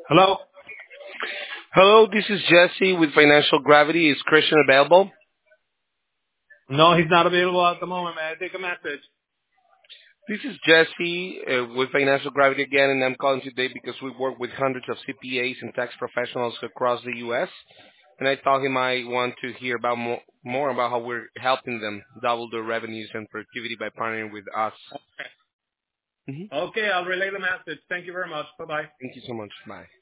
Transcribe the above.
Hello? Hello, this is Jesse with Financial Gravity. Is Christian available? No, he's not available at the moment. May I take a message? This is Jesse with Financial Gravity again, and I'm calling today because we work with hundreds of CPAs and tax professionals across the U.S., and I thought he might want to hear about more about how we're helping them double their revenues and productivity by partnering with us. hmm Okay, I'll relay the message. Thank you very much. Bye-bye. Thank you so much. Bye.